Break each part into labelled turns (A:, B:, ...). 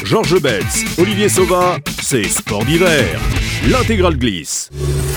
A: Georges Betz, Olivier Sauvin, c'est Sport d'hiver. L'intégrale glisse.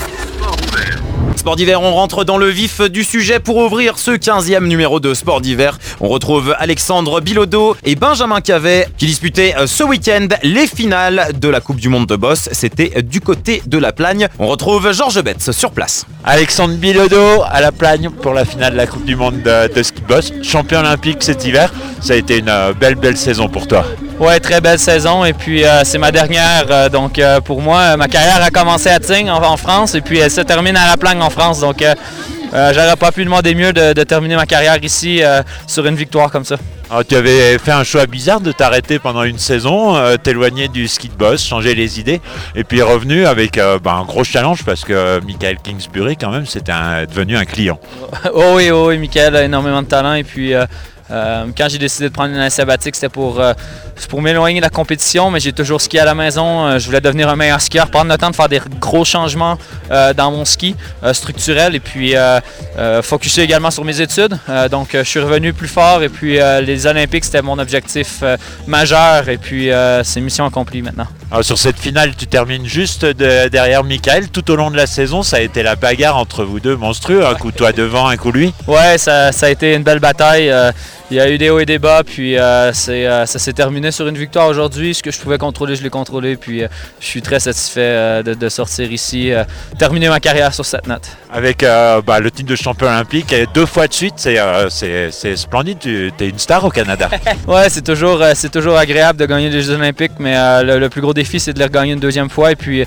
B: Sport d'hiver, on rentre dans le vif du sujet pour ouvrir ce 15e numéro de Sport d'hiver. On retrouve Alexandre Bilodeau et Benjamin Cavet qui disputaient ce week-end les finales de la Coupe du Monde de Boss. C'était du côté de La Plagne. On retrouve Georges Betz sur place.
C: Alexandre Bilodeau à La Plagne pour la finale de la Coupe du Monde de ski de boss. Champion olympique cet hiver. Ça a été une belle saison pour toi.
D: Ouais, très belle saison et puis c'est ma dernière. Donc pour moi, ma carrière a commencé à Tignes en France et puis elle se termine à La Plagne en France. Donc j'aurais pas pu demander mieux de terminer ma carrière ici sur une victoire comme ça.
C: Alors, tu avais fait un choix bizarre de t'arrêter pendant une saison, t'éloigner du ski de boss, changer les idées et puis revenu avec un gros challenge parce que Michael Kingsbury quand même c'était devenu un client.
D: Oh oui, Michael a énormément de talent et puis quand j'ai décidé de prendre une année sabbatique, c'était pour m'éloigner de la compétition, mais j'ai toujours skié à la maison. Je voulais devenir un meilleur skieur, prendre le temps de faire des gros changements dans mon ski structurel et puis focuser également sur mes études. Donc je suis revenu plus fort et puis les Olympiques, c'était mon objectif majeur et puis c'est mission accomplie maintenant.
C: Alors, sur cette finale, tu termines juste derrière Michael. Tout au long de la saison, ça a été la bagarre entre vous deux monstrueux, un coup toi devant, un coup lui.
D: Ouais, ça a été une belle bataille. Il y a eu des hauts et des bas, puis ça s'est terminé sur une victoire aujourd'hui. Ce que je pouvais contrôler, je l'ai contrôlé, puis je suis très satisfait de sortir ici, terminer ma carrière sur cette note.
C: Avec le titre de champion olympique, et 2 fois de suite, c'est splendide, tu es une star au Canada.
D: Ouais, c'est toujours agréable de gagner les Jeux olympiques, mais le plus gros défi, c'est de les regagner une deuxième fois. Et puis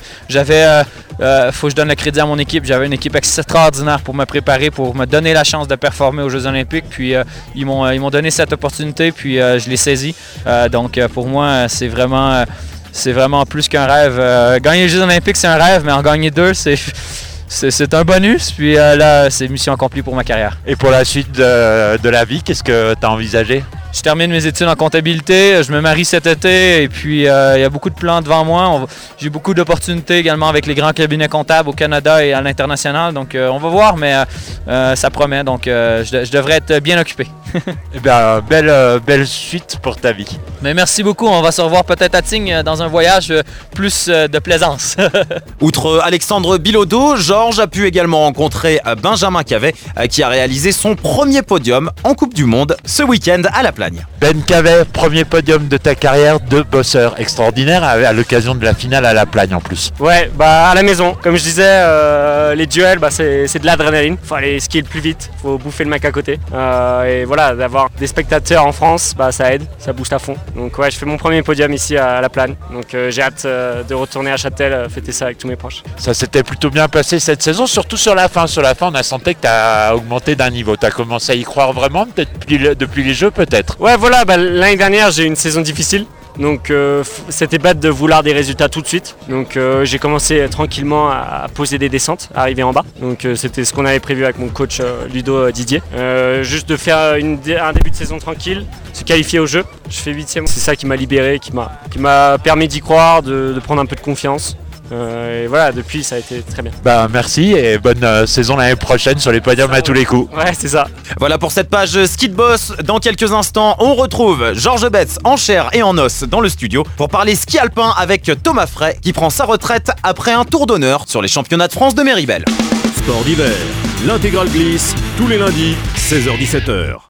D: faut que je donne le crédit à mon équipe, j'avais une équipe extraordinaire pour me préparer, pour me donner la chance de performer aux Jeux olympiques, puis ils m'ont donné cette opportunité, puis je l'ai saisie. Donc pour moi, c'est vraiment plus qu'un rêve. Gagner les Jeux olympiques, c'est un rêve, mais en gagner 2, c'est un bonus, puis là, c'est mission accomplie pour ma carrière.
C: Et pour la suite de la vie, qu'est-ce que tu as envisagé?
D: Je termine mes études en comptabilité, je me marie cet été et puis il y a beaucoup de plans devant moi. J'ai beaucoup d'opportunités également avec les grands cabinets comptables au Canada et à l'international. Donc on va voir, mais ça promet, donc je devrais être bien occupé.
C: Eh bien, belle suite pour ta vie.
D: Mais merci beaucoup, on va se revoir peut-être à Tignes dans un voyage plus de plaisance.
B: Outre Alexandre Bilodeau, Georges a pu également rencontrer Benjamin Cavet qui a réalisé son premier podium en Coupe du Monde ce week-end à La Plagne.
C: Ben Cavet, premier podium de ta carrière de bosseur extraordinaire à l'occasion de la finale à La Plagne en plus.
E: Ouais, à la maison, comme je disais, les duels, c'est de l'adrénaline. Faut aller skier le plus vite, faut bouffer le mec à côté. Et voilà, d'avoir des spectateurs en France, ça aide, ça booste à fond. Donc ouais, je fais mon premier podium ici à La Plagne. Donc j'ai hâte de retourner à Châtel, fêter ça avec tous mes proches.
C: Ça s'était plutôt bien passé cette saison, surtout sur la fin. Sur la fin, on a senti que tu as augmenté d'un niveau. Tu as commencé à y croire vraiment, peut-être depuis les Jeux peut-être.
E: Ouais, voilà, l'année dernière, j'ai eu une saison difficile. Donc c'était bête de vouloir des résultats tout de suite. Donc j'ai commencé tranquillement à poser des descentes, à arriver en bas. Donc c'était ce qu'on avait prévu avec mon coach Ludo Didier. Juste de faire un début de saison tranquille, se qualifier au jeu. Je fais 8e. C'est ça qui m'a libéré, qui m'a permis d'y croire, de prendre un peu de confiance. Et voilà, depuis ça a été très bien.
C: Merci et bonne saison l'année prochaine sur les podiums à tous les coups.
E: Ouais, c'est ça.
B: Voilà pour cette page Ski de Boss. Dans quelques instants, on retrouve Georges Betz en chair et en os dans le studio pour parler ski alpin avec Thomas Frey qui prend sa retraite après un tour d'honneur sur les championnats de France de Méribel.
A: Sport d'hiver. L'intégrale glisse tous les lundis, 16h-17h.